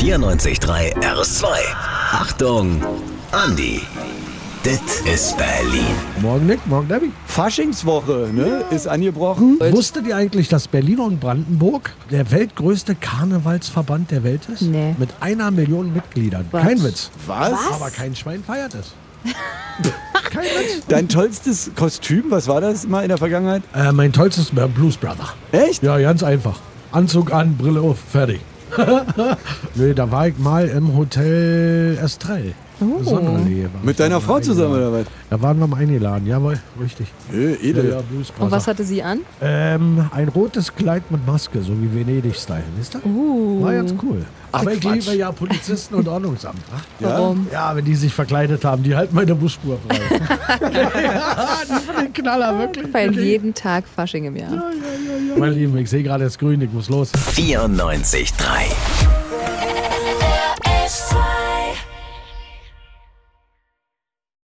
94.3 RS2. Achtung, Andi. Dit ist Berlin. Morgen Nick, morgen Debbie. Faschingswoche, ne, ist angebrochen. Wusstet ihr eigentlich, dass Berlin und Brandenburg der weltgrößte Karnevalsverband der Welt ist? Nee. Mit 1 Million Mitgliedern. Was? Kein Witz. Was? Aber kein Schwein feiert es. Kein Witz. Dein tollstes Kostüm, was war das mal in der Vergangenheit? Mein tollstes Blues Brother. Echt? Ja, ganz einfach. Anzug an, Brille auf, fertig. Nee, da war ich mal im Hotel Estrell. Sonderlee war Mit ich deiner da Frau mal zusammen eingeladen. oder was? Da waren wir mal eingeladen, jawohl, richtig. Edel. Ja, Blues Brother. Und was hatte sie an? Ein rotes Kleid mit Maske, so wie Venedig-Style, wisst ihr? War ganz cool. Aber ich Quatsch. liebe ja Polizisten und Ordnungsamt. Wa? Warum? Ja, wenn die sich verkleidet haben, die halten meine Busspur frei. Ja, die sind den Knaller, wirklich. Weil jeden Tag Fasching im Jahr. Mein Lieben, ich sehe gerade das Grün, ich muss los. 94.3